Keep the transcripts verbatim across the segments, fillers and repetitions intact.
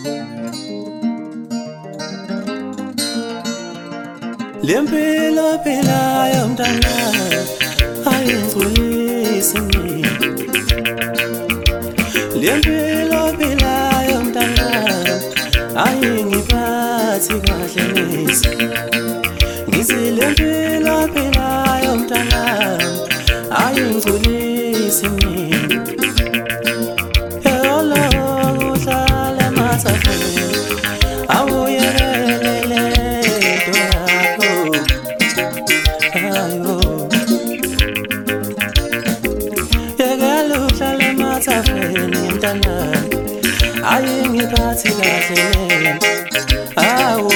Lempela phela yomntana ayingcolisi mina. Lempela phela yomntana ayingiphathi kahle neze. Ngithi lempela phela yomntana ayingcolisi mina. Yolo uhlala emathafeni awuyelele ayingiphathi kahle awo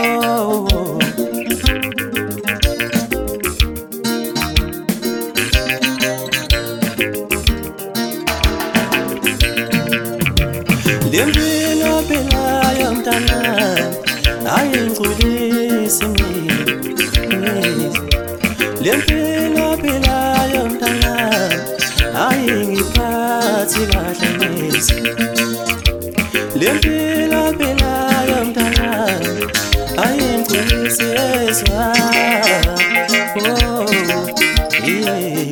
lempilo phela yomntana ayingcolisi mina. Lempilo phela yomntana ayingiphathi kahle neze. Lempilo phela yomntana ayingcolisi ezwa. Oh yeah.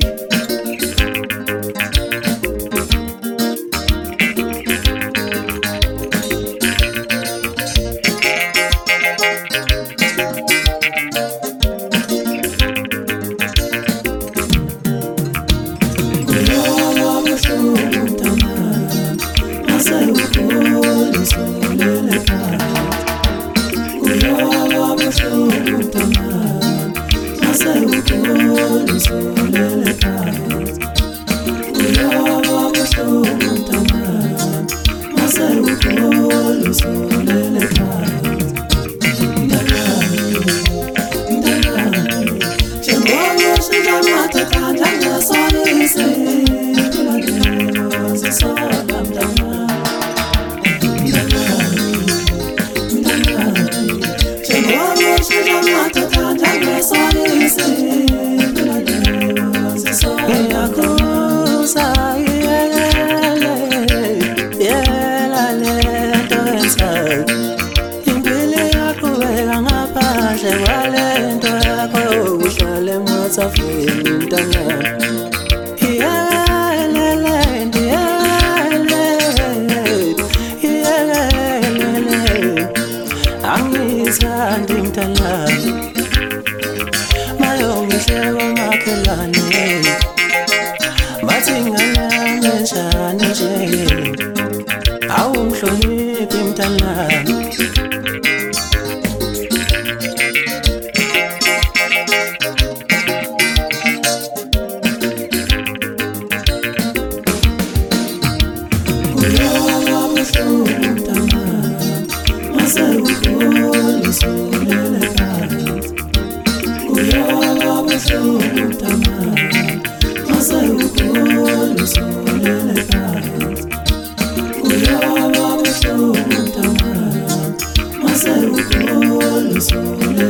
Angizandi mntanami mayongihleko makhelwane bathi ngane njani nje awungihloniphi mntanami. Sole